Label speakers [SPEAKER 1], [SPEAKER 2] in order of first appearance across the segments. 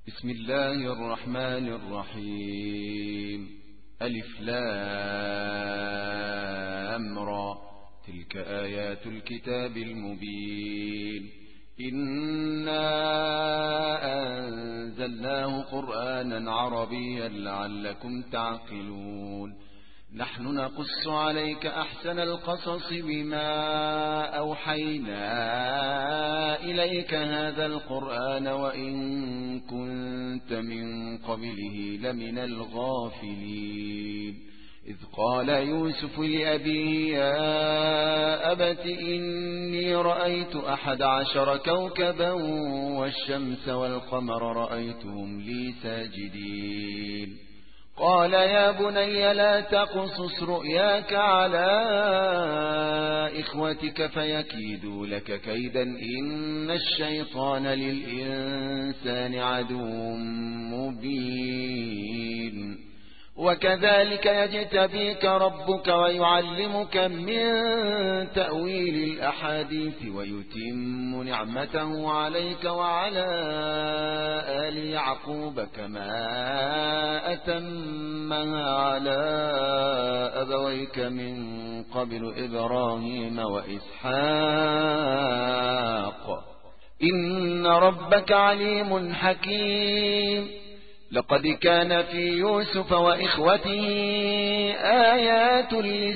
[SPEAKER 1] بسم الله الرحمن الرحيم. ألف لام را، تلك آيات الكتاب المبين. إنا أنزلناه قرآنا عربيا لعلكم تعقلون. نحن نقص عليك أحسن القصص بما أوحينا إليك هذا القرآن وإن كنت من قبله لمن الغافلين. إذ قال يوسف لأبيه يا أبت إني رأيت 11 كوكبا والشمس والقمر رأيتهم لي ساجدين. قال يا بني لا تقصص رؤياك على إخوتك فيكيدوا لك كيدا إن الشيطان للإنسان عدو مبين. وكذلك يجتبيك ربك ويعلمك من تأويل الأحاديث ويتم نعمته عليك وعلى آل يعقوب كما أتمها على أبويك من قبل إبراهيم وإسحاق إن ربك عليم حكيم. لقد كان في يوسف وإخوته آيات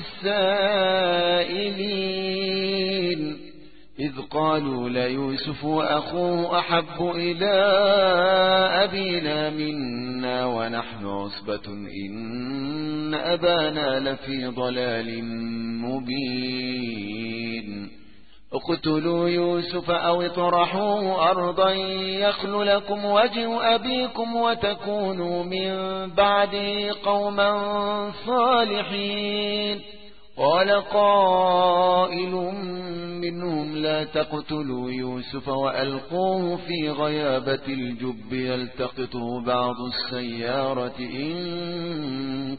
[SPEAKER 1] للسائلين إذ قالوا ليوسف وأخوه أحب إلى أبينا منا ونحن عصبة إن أبانا لفي ضلال مبين. اقتلوا يوسف أو اطرحوه أرضا يخل لكم وجه أبيكم وتكونوا من بعده قوما صالحين. قال قائل منهم لا تقتلوا يوسف وألقوه في غيابة الجب يلتقطه بعض السيارة إن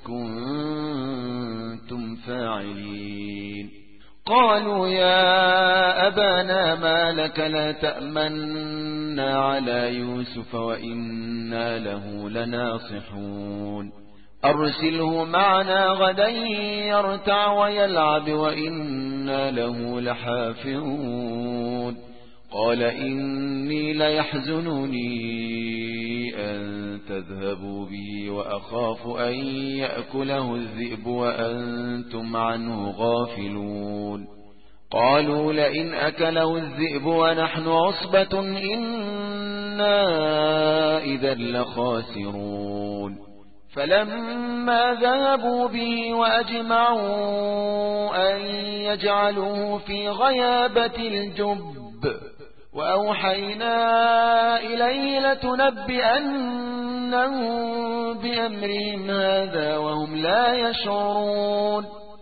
[SPEAKER 1] كنتم فاعلين. قالوا يا أبانا ما لك لا تأمنا على يوسف وإنا له لناصحون. أرسله معنا غدا يرتع ويلعب وإنا له لحافظون. قال إني ليحزنني أن تذهبوا به وأخاف أن يأكله الذئب وأنتم عنه غافلون. قالوا لئن أكله الذئب ونحن عصبة إنا إذا لخاسرون. فلما ذهبوا به وأجمعوا أن يجعلوه في غيابة الجب وأوحينا إليه لتنبئنهم بأمرهم هذا وهم لا يشعرون.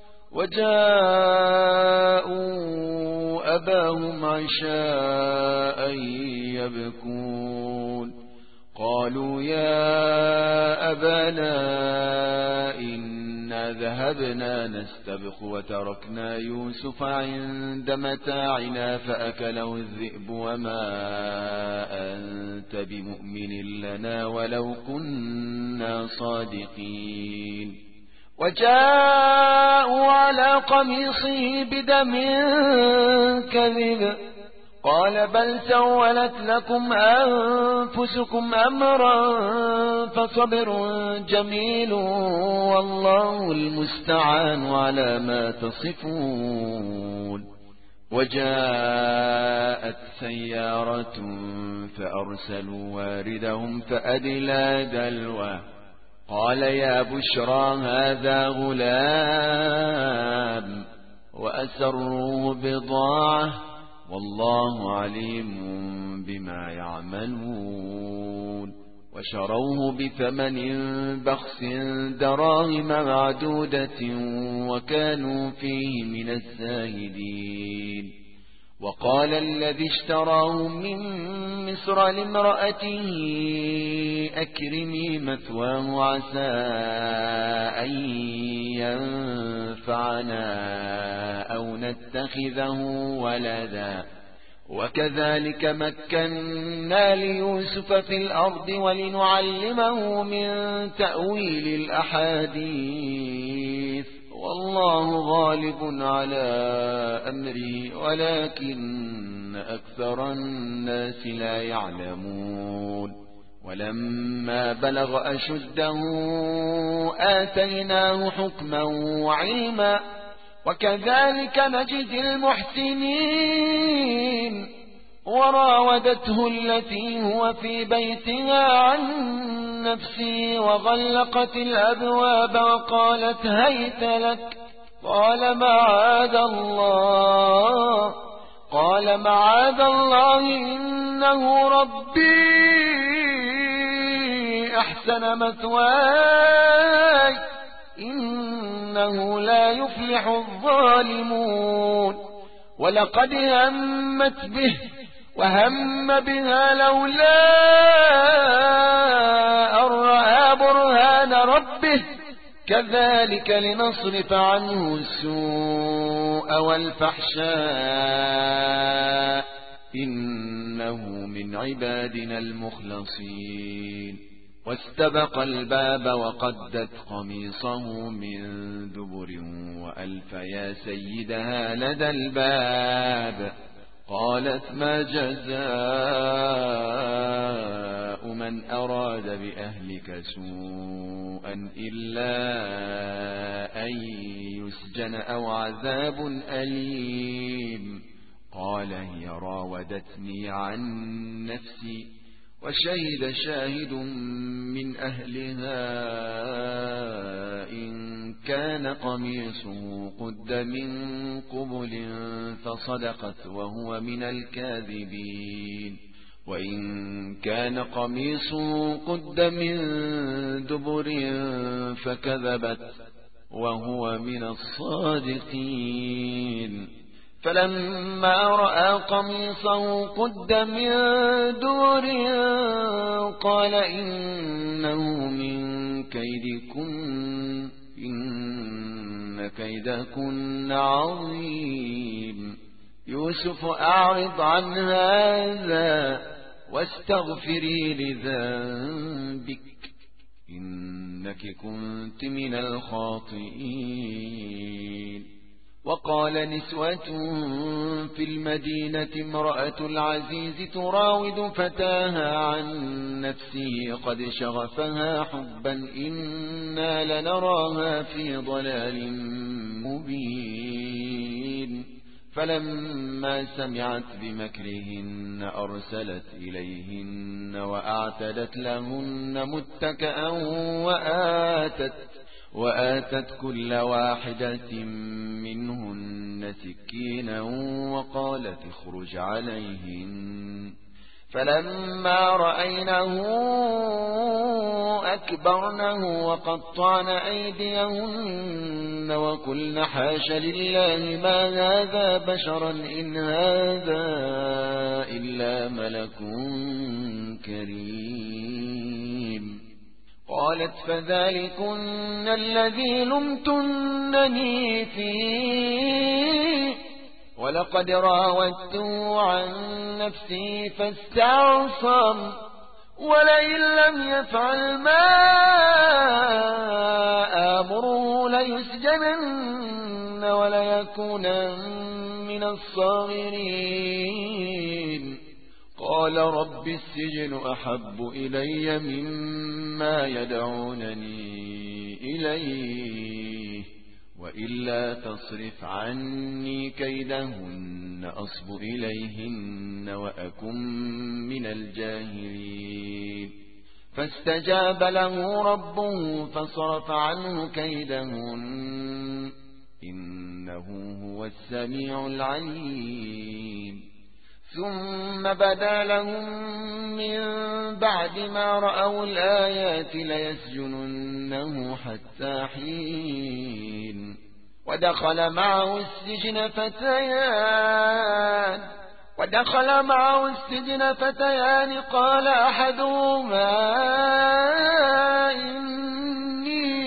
[SPEAKER 1] وجاءوا أباهم عشاء يبكون. قالوا يا أبانا إنا ذهبنا نستبق وتركنا يوسف عند متاعنا فأكله الذئب وما أنت بمؤمن لنا ولو كنا صادقين. وجاءوا على قميصه بدم كذب قال بل سولت لكم أنفسكم أمرا فصبر جميل والله المستعان على ما تصفون. وجاءت سيارة فأرسلوا واردهم فأدلى دلوه قال يا بشرى هذا غلام وأسروه بضاعة والله عليم بما يعملون. وشروه بثمن بخس دراهم معدودة وكانوا فيه من الزاهدين. وقال الذي اشتراه من مصر لامرأته أكرمي مثواه عسى أن ينفعنا أو نتخذه ولدا وكذلك مكنا ليوسف في الأرض ولنعلمه من تأويل الأحاديث والله غالب على أمره ولكن أكثر الناس لا يعلمون ولما بلغ أشده آتيناه حكما وعلما وكذلك نجزي المحسنين وراودته التي هو في بيتها عن نفسه وغلقت الأبواب وقالت هيت لك قال معاذ الله إنه ربي أحسن مثواي إنه لا يفلح الظالمون ولقد همت به وهم بها لولا أن رأى برهان ربه كذلك لنصرف عنه السوء والفحشاء إنه من عبادنا المخلصين واستبق الباب وقدت قميصه من دبر وألف يا سيدها لدى الباب قالت ما جزاء من أراد بأهلك سوءا إلا أن يسجن أو عذاب أليم قال هي راودتني عن نفسي وشهد شاهد من أهلها إن كان قميصه قد من قبل فصدقت وهو من الكاذبين وإن كان قميصه قد من دبر فكذبت وهو من الصادقين فلما رأى قميصه قد من دبر قال إنه من كيدكن إن كيدكن عظيم يوسف أعرض عن هذا واستغفري لذنبك إنك كنت من الخاطئين وقال نسوة في المدينة امرأة العزيز تراود فتاها عن نفسه قد شغفها حبا إنا لنراها في ضلال مبين فلما سمعت بمكرهن أرسلت إليهن وأعتدت لهن متكئا وآتت كل واحدة منهن سكينا وقالت اخرج عليهن فلما رأينه أكبرنه وقطعن أيديهن وقلن حاش لله ما هذا بشرا إن هذا إلا ملك كريم قالت فذلكن الذي لمتنني فيه ولقد راودته عن نفسي فاستعصم ولئن لم يفعل ما آمره ليسجنن وليكونن من الصاغرين قال رب السجن أحب إلي مما يدعونني إليه وإلا تصرف عني كيدهن أصب إليهن وأكن من الجاهلين فاستجاب له ربه فصرف عنه كيدهن إنه هو السميع العليم ثم بدا لهم من بعد ما رأوا الآيات ليسجننه حتى حين ودخل معه السجن فتيان قال أحدهما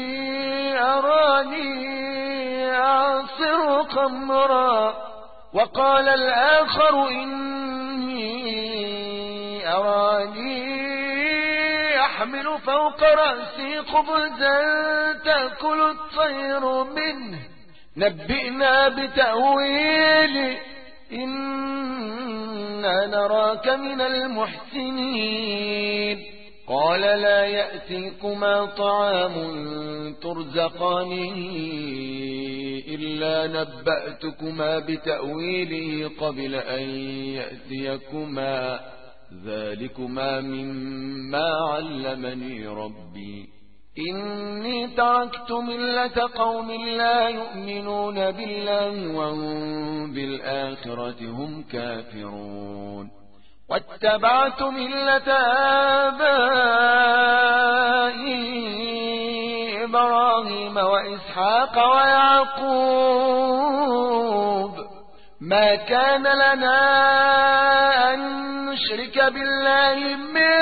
[SPEAKER 1] إني أراني أعصر خمرا وقال الآخر إني أراني أحمل فوق رأسي خبزا تأكل الطير منه نبئنا بتأويله إنا نراك من المحسنين قال لا يأتيكما طعام ترزقانه إلا نبأتكما بتأويله قبل أن يأتيكما ذلكما مما علمني ربي إني تركت ملة قوم لا يؤمنون بالله وهم بالآخرة هم كافرون واتبعت ملة آبائي إبراهيم وإسحاق ويعقوب ما كان لنا أن نشرك بالله من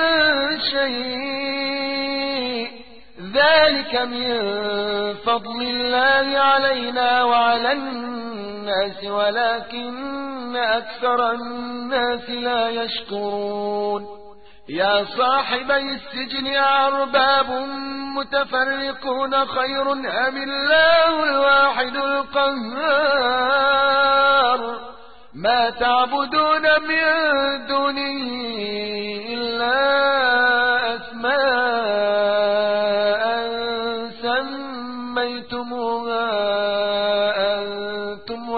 [SPEAKER 1] شيء ذلك من فضل الله علينا وعلى الناس ولكن أكثر الناس لا يشكرون يا صاحبي السجن أرباب متفرقون خير أم الله الواحد القهار ما تعبدون من دونه إلا أسماء سميتموها أنتم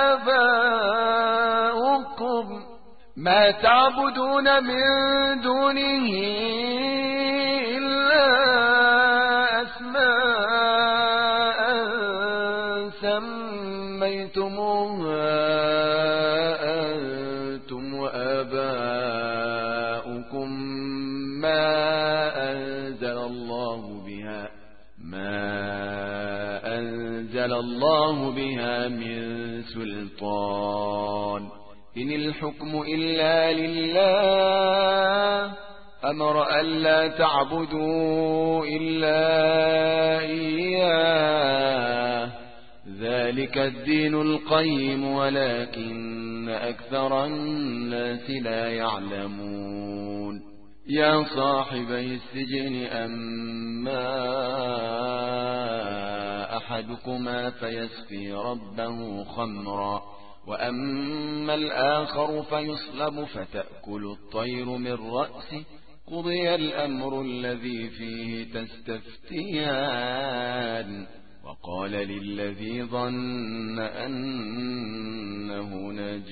[SPEAKER 1] وآباؤكم ما تعبدون من دونه إلا أسماء سميتموها أنتم وآباؤكم ما أنزل الله بها من سلطان إن الحكم إلا لله أمر ألا تعبدوا إلا إياه ذلك الدين القيم ولكن أكثر الناس لا يعلمون يا صاحبي السجن أما أحدكما فيسقي ربه خمرا وأما الآخر فيصلب فتأكل الطير من رأسه قضي الأمر الذي فيه تستفتيان وقال للذي ظن أنه ناج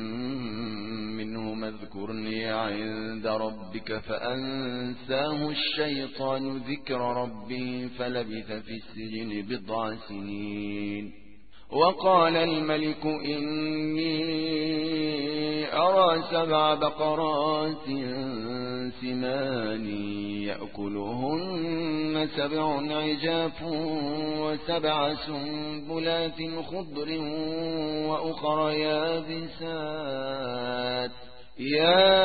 [SPEAKER 1] منه اذكرني عند ربك فأنساه الشيطان ذكر ربه فلبث في السجن بضع سنين وقال الملك إني أرى 7 بقرات سمان يأكلهن 7 عجاف و7 سنبلات خضر وأخر يابسات يا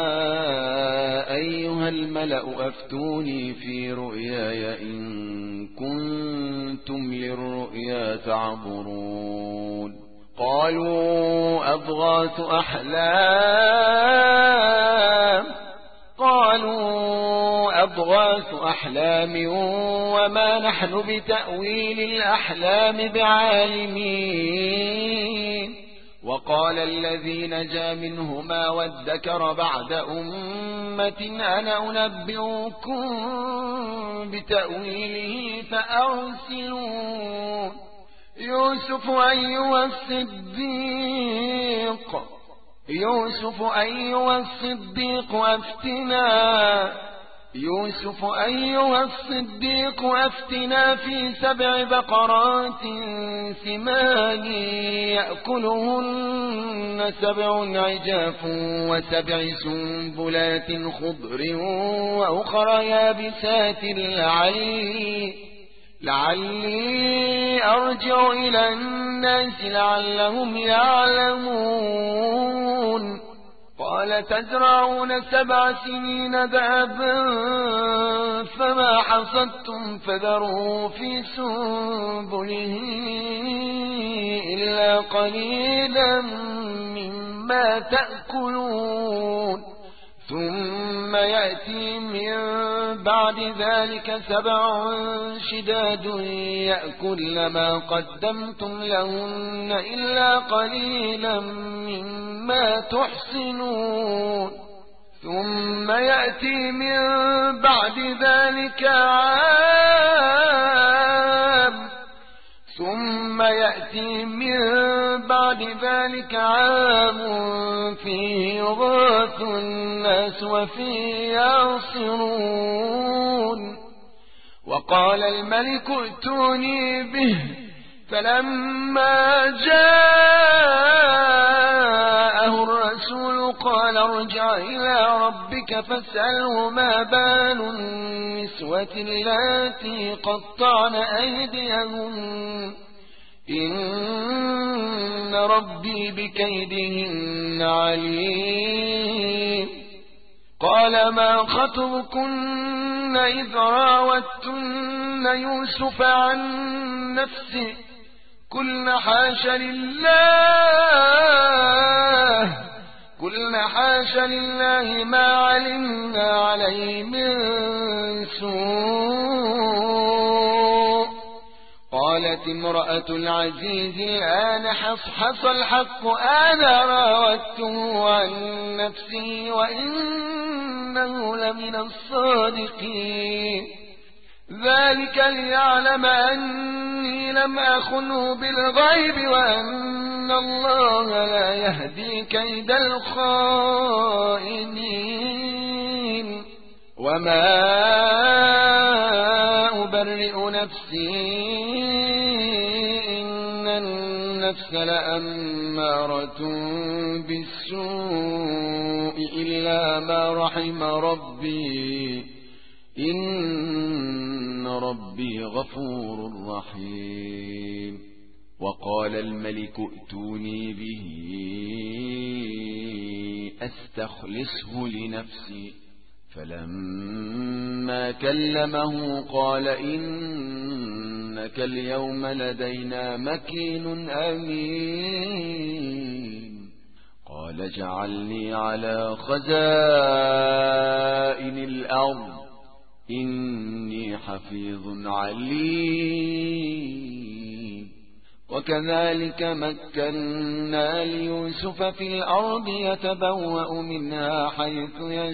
[SPEAKER 1] أيها الملأ أفتوني في رؤياي إن كنتم للرؤيا تعبرون قالوا أضغاث أحلام وما نحن بتأويل الأحلام بعالمين وقال الذي نجا منهما وادكر بعد أمة أنا أنبئكم بتأويله فأرسلون يوسف أيها الصديق أفتنا في 7 بقرات سمان يأكلهن 7 عجاف و7 سنبلات خضر وأخر يابسات لعلي أرجع إلى الناس لعلهم يعلمون قال تزرعون 7 سنين دابا فما حصدتم فذروا في سنبله إلا قليلا مما تأكلون ثم يأتي من بعد ذلك 7 شداد يأكل ما قدمتم لهن إلا قليلا مما تحسنون ثم يأتي من بعد ذلك عام فيه يغاث الناس وفيه يعصرون وقال الملك ائتوني به فلما جاءه الرسول قال ارجع إلى ربك فاسأله ما بال النسوة اللاتي قطعن أيديهن إن ربي بكيدهن عليم قال ما خطبكن إذ راوتن يوسف عن نفسه قلنا حاش لله ما علمنا عليه من سوء قالت امرأة العزيز الآن حصحص الحق أنا راودته عن نفسي وإنه لمن الصادقين ذلك ليعلم أني لم أخنه بالغيب وأن الله لا يهدي كيد الخائنين وما أبرئ نفسي إن النفس لأمارة بالسوء إلا ما رحم ربي إن ربي غفور رحيم وقال الملك ائتوني به أستخلصه لنفسي فلما كلمه قال إنك اليوم لدينا مكين أمين قال اجعلني على خزائن الأرض إني حفيظ عليم وكذلك مكنا ليوسف في الأرض يتبوأ منها حيث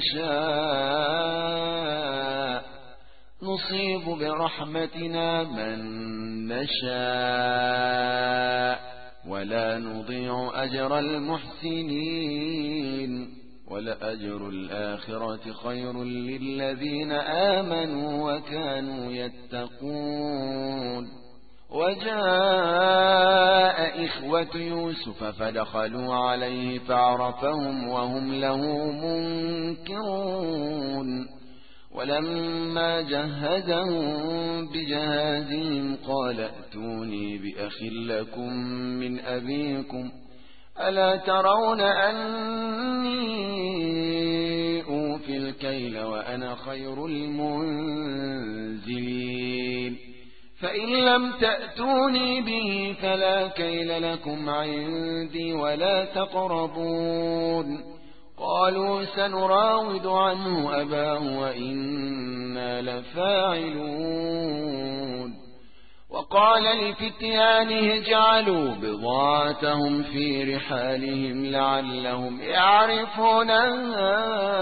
[SPEAKER 1] يشاء نصيب برحمتنا من نشاء ولا نضيع أجر المحسنين ولأجر الآخرة خير للذين آمنوا وكانوا يتقون وجاء إخوة يوسف فدخلوا عليه فعرفهم وهم له منكرون ولما جهزهم بجهازهم قال ائتوني بأخ لكم من أبيكم ألا ترون أني أوفي الكيل وأنا خير المنزلين فإن لم تأتوني به فلا كيل لكم عندي ولا تقربون قالوا سنراود عنه أباه وإنا لفاعلون وقال لفتيانه اجعلوا بضاعتهم في رحالهم لعلهم يعرفونها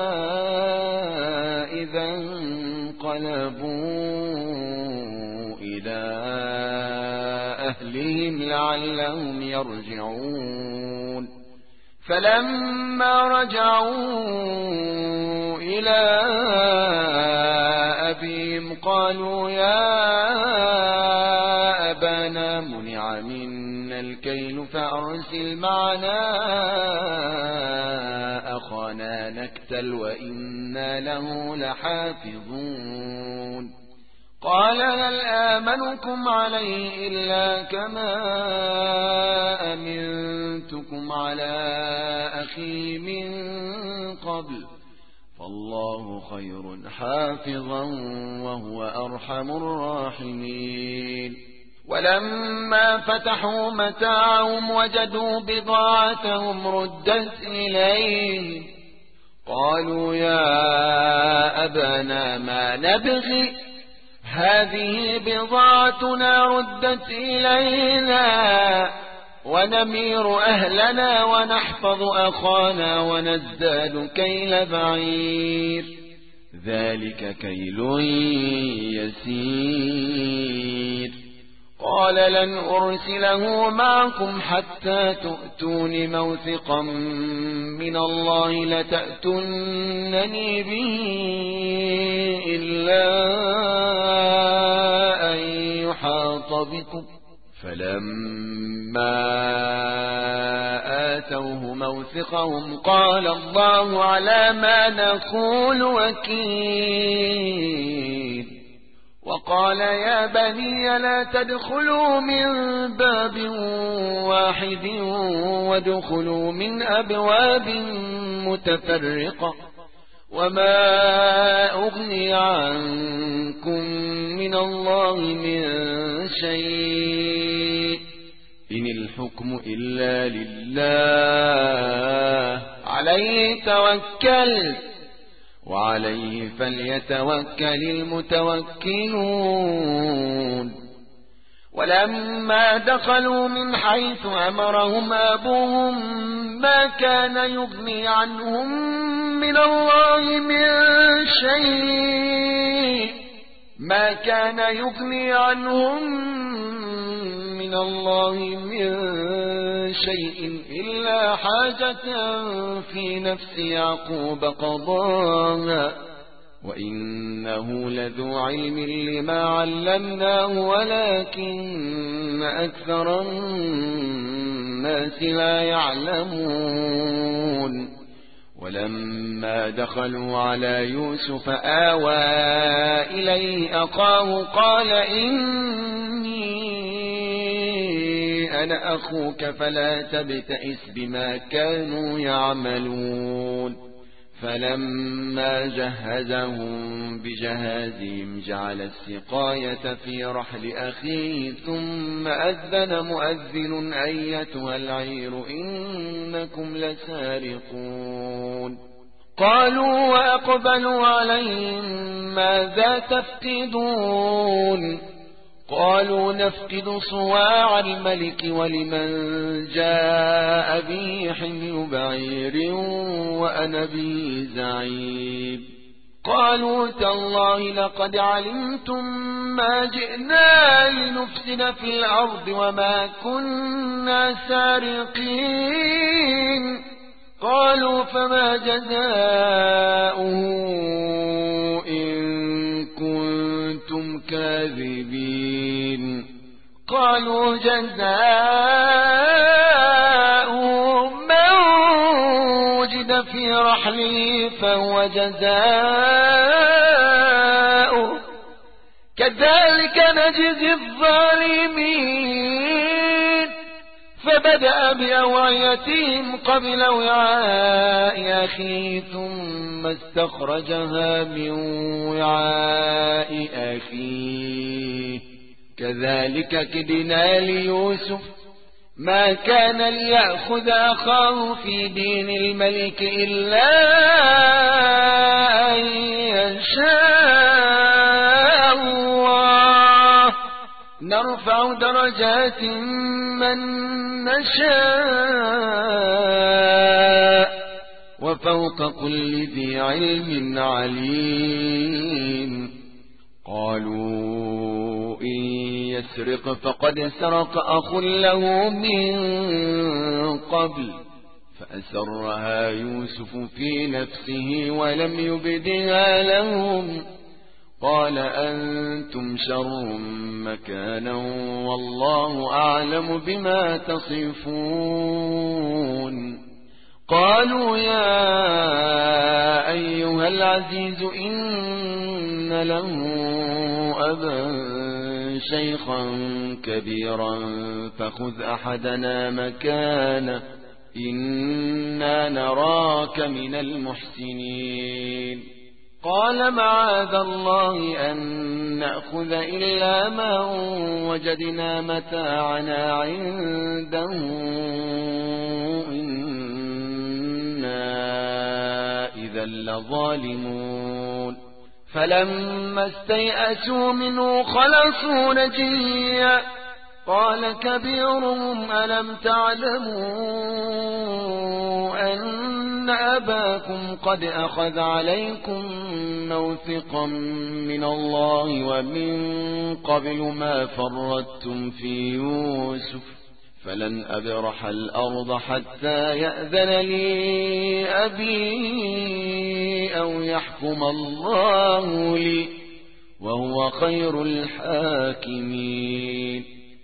[SPEAKER 1] إذا انقلبوا إلى أهلهم لعلهم يرجعون فلما رجعوا إلى أبيهم قالوا يا أبانا منع منا الكيل فأرسل معنا أخانا نكتل وإنا له لحافظون قال هل آمنكم عليه إلا كما أمنتكم على أخي من قبل فالله خير حافظا وهو أرحم الراحمين ولما فتحوا متاعهم وجدوا بضاعتهم ردت إليه قالوا يا أبانا ما نبغي هذه بضاعتنا ردت إلينا ونمير أهلنا ونحفظ أخانا ونزداد كيل بعير ذلك كيل يسير قال لن أرسله معكم حتى تؤتون موثقا من الله لتأتونني به إلا أن يحاط بكم فلما آتوه موثقهم قال الله على ما نقول وكيل وقال يا بني لا تدخلوا من باب واحد وادخلوا من أبواب متفرقة وما أغني عنكم من الله من شيء إن الحكم إلا لله عليه توكلت وعليه فليتوكل المتوكلون ولما دخلوا من حيث أمرهم أبوهم ما كان يغني عنهم من الله من شيء من الله من شيء إلا حاجة في نفس يعقوب قضاها وإنه لذو علم لما علمناه ولكن أكثر الناس لا يعلمون ولما دخلوا على يوسف آوى إليه أخاه قال إني أنا أخوك فلا تبتئس بما كانوا يعملون فلما جهزهم بجهازهم جعل السقاية في رحل أخيه ثم أذن مؤذن أيتها العير إنكم لسارقون قالوا وأقبلوا عليهم ماذا تفقدون قالوا نفقد صواع الملك ولمن جاء به حمل بعير وأنا به زعيم قالوا تالله لقد علمتم ما جئنا لنفسد في الأرض وما كنا سارقين قالوا فما جزاؤه إن كنتم كاذبين قالوا جزاؤه من وجد في رحله فهو جزاؤه كذلك نجزي الظالمين فبدأ بأوعيتهم قبل وعاء أخيه ثم استخرجها من وعاء أخيه كذلك كدنا ليوسف ما كان ليأخذ أخاه في دين الملك إلا أن يشاء الله نرفع درجات من نشاء وفوق كل ذي علم عليم قالوا إن يسرق فقد سرق أخ له من قبل فأسرها يوسف في نفسه ولم يبدها لهم قال أنتم شر مكانا والله أعلم بما تصفون قالوا يا أيها العزيز إن له أبا شيخا كبيرا فخذ أحدنا مكانه إنا نراك من المحسنين قال معاذ الله أن نأخذ إلا من وجدنا متاعنا عنده إذا لظالمون فلما استيئسوا منه خلصوا نجيا قال كبيرهم ألم تعلموا أن أباكم قد أخذ عليكم موثقا من الله ومن قبل ما فرطتم في يوسف فلن أبرح الأرض حتى يأذن لي أبي أو يحكم الله لي وهو خير الحاكمين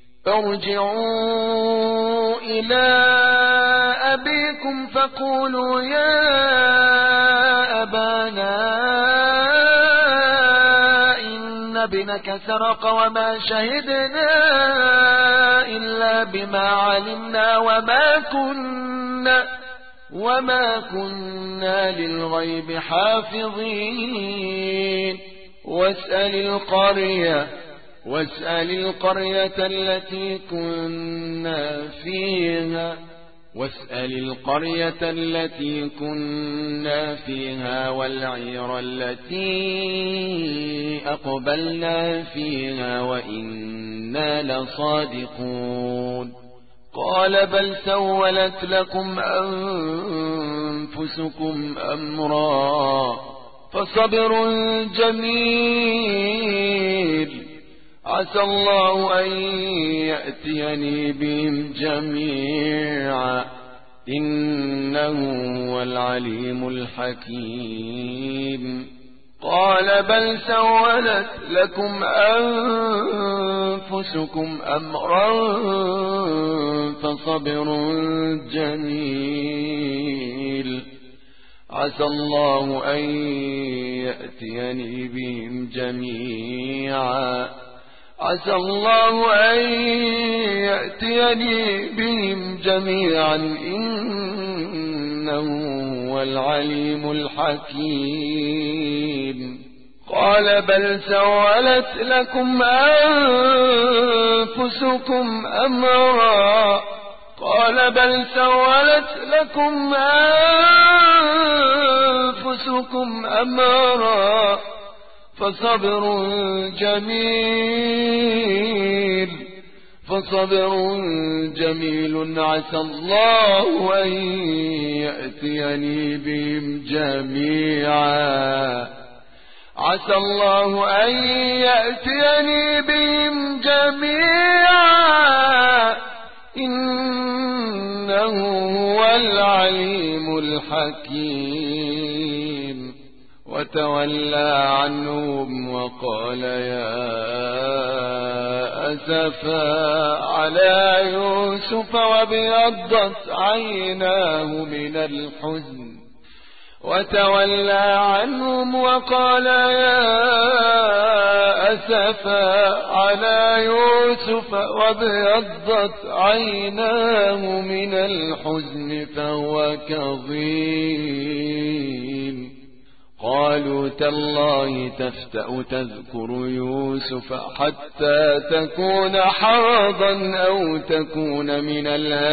[SPEAKER 1] ارجعوا إلى أبيكم فقولوا يا أبانا إن ابنك سرق وما شهدنا إلا بما علمنا وما كنا للغيب حافظين واسأل القرية التي كنا فيها والعير التي أقبلنا فيها وإنا لصادقون قال بل سولت لكم أنفسكم أمرا فصبر جميل عسى الله أن يأتيني بهم جميعا إنه هو العليم الحكيم قال بل سولت لكم أنفسكم أمرا فصبر جميل عسى الله أن يأتيني بهم جميعا إنه هو العليم الحكيم قال بل سولت لكم أنفسكم أمرا فصبر جميل عسى الله أن يأتيني بهم جميعا إنه هو العليم الحكيم وتولى عنهم وقال يا أسفا على يوسف وابيضت عيناه من الحزن فهو كظيم قالوا تالله تفتأ تذكر يوسف حتى تكون حرضا أو تكون من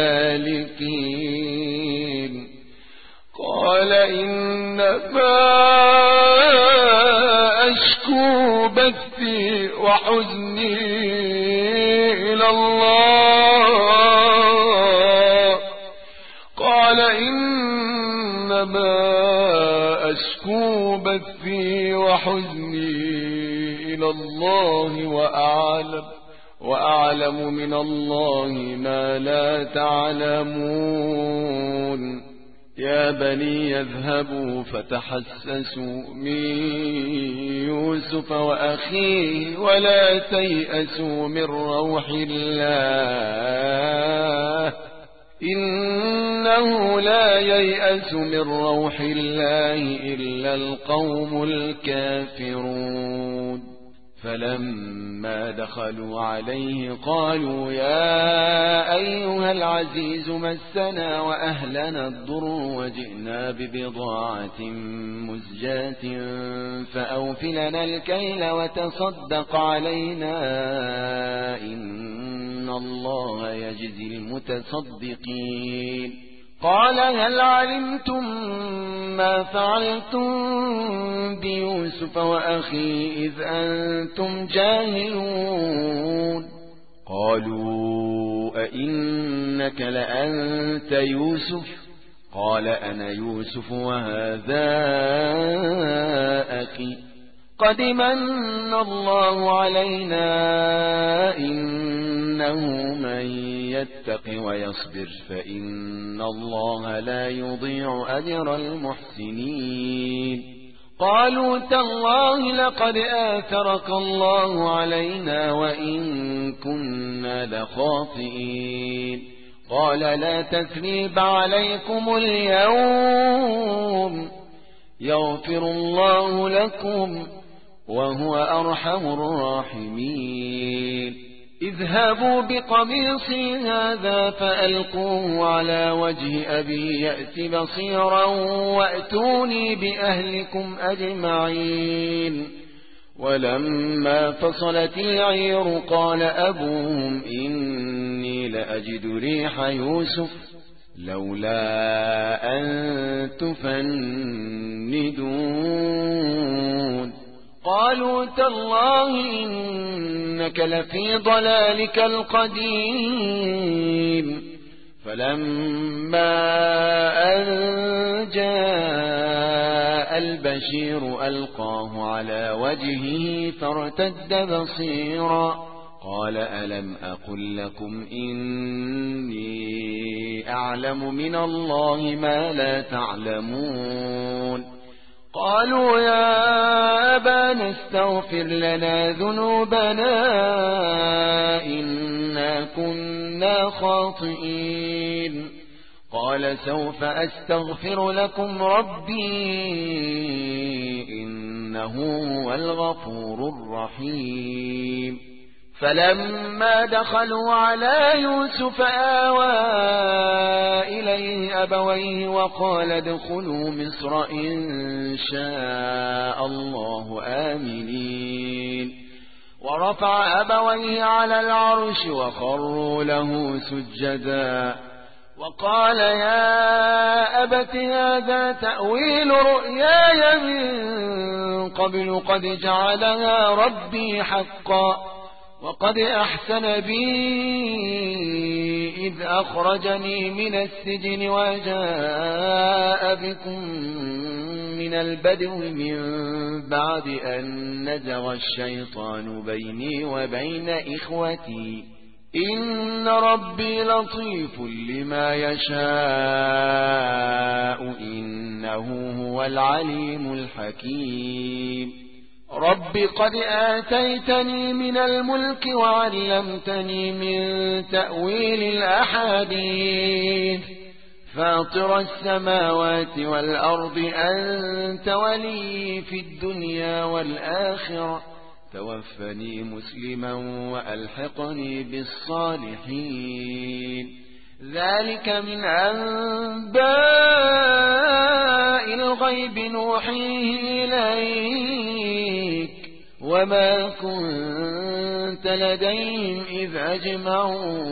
[SPEAKER 1] الهالكين قال إنما أشكو بثي وحزني إلى الله وأعلم من الله ما لا تعلمون يا بني يذهبوا فتحسسوا من يوسف وأخيه ولا تيأسوا من روح الله إنه لا ييأس من روح الله إلا القوم الكافرون. فلما دخلوا عليه قالوا يا أيها العزيز مسنا وأهلنا الضر وجئنا ببضاعة مزجاة فأوفلنا الكيل وتصدق علينا إن الله يجزي المتصدقين. قال هل علمتم ما فعلتم بيوسف وأخيه إذ أنتم جاهلون؟ قالوا أئنك لأنت يوسف؟ قال أنا يوسف وهذا أخي قد من الله علينا إنه من يتق ويصبر فإن الله لا يضيع أجر المحسنين. قالوا تالله لقد آثرك الله علينا وإن كنا لخاطئين. قال لا تثريب عليكم اليوم يغفر الله لكم وهو أرحم الراحمين. اذهبوا بقميصي هذا فألقوه على وجه أبي يأت بصيرا وأتوني بأهلكم أجمعين. ولما فصلت العير قال أبوهم إني لأجد ريح يوسف لولا أن تفندون. قالوا تالله إنك لفي ضلالك القديم. فلما أن جاء البشير ألقاه على وجهه فارتد بصيرا قال ألم أقل لكم إني أعلم من الله ما لا تعلمون. قالوا يا أبانا استغفر لنا ذنوبنا إنا كنا خاطئين. قال سوف أستغفر لكم ربي إنه هو الغفور الرحيم. فلما دخلوا على يوسف آوى إليه أبويه وقال ادخلوا مصر إن شاء الله آمنين. ورفع أبويه على العرش وخروا له سجدا وقال يا أبت هذا تأويل رؤياي من قبل قد جعلها ربي حقا وقد أحسن بي إذ أخرجني من السجن وجاء بكم من البدو من بعد أن نزغ الشيطان بيني وبين إخوتي إن ربي لطيف لما يشاء إنه هو العليم الحكيم. رب قد آتيتني من الملك وعلمتني من تأويل الأحاديث فاطر السماوات والأرض أنت ولي في الدنيا والآخرة توفني مسلما وألحقني بالصالحين. ذلك من أنباء الغيب نوحيه إليك وما كنت لديهم إذ أجمعوا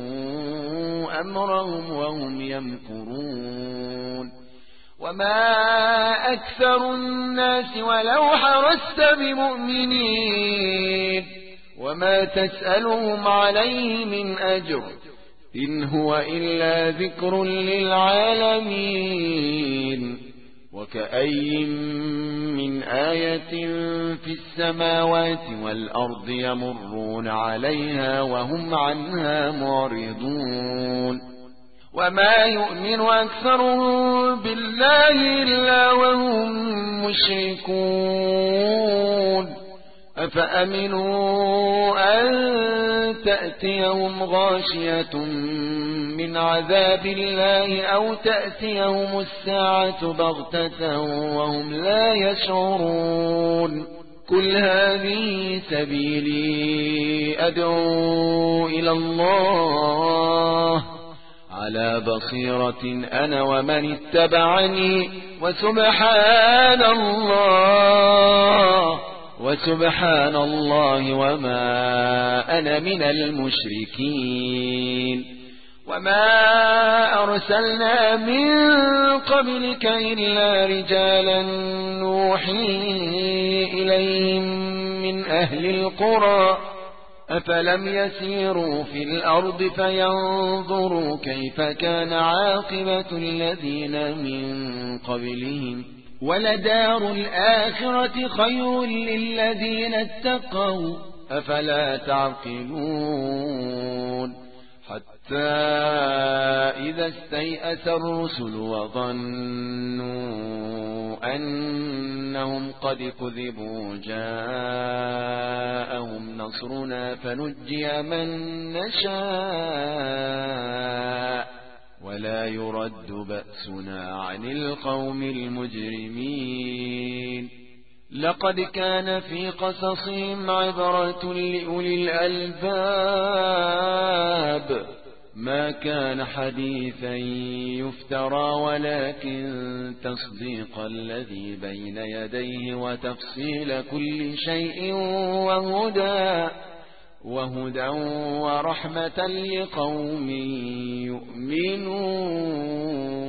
[SPEAKER 1] أمرهم وهم يمكرون. وما أكثر الناس ولو حرصت بمؤمنين وما تسألهم عليه من أجر إن هو إلا ذكر للعالمين. وكأي من آية في السماوات والأرض يمرون عليها وهم عنها معرضون. وما يؤمن أكثرهم بالله إلا وهم مشركون. أفأمنوا أن تأتيهم غاشية من عذاب الله أو تأتيهم الساعة بغتة وهم لا يشعرون قل هذه سبيلي أدعو إلى الله على بصيرة أنا ومن اتبعني وسبحان الله وما أنا من المشركين وما أرسلنا من قبلك إلا رجالا نوحي إليهم من أهل القرى أفلم يسيروا في الأرض فينظروا كيف كان عاقبة الذين من قبلهم ولدار الآخرة خير للذين اتقوا أفلا تعقلون حتى إذا استيأس الرسل وظنوا أنهم قد كذبوا جاءهم نصرنا فنجي من نشاء ولا يرد بأسنا عن القوم المجرمين لقد كان في قصصهم عبرة لأولي الألباب ما كان حديثا يفترى ولكن تصديق الذي بين يديه وتفصيل كل شيء وهدى ورحمة لقوم يؤمنون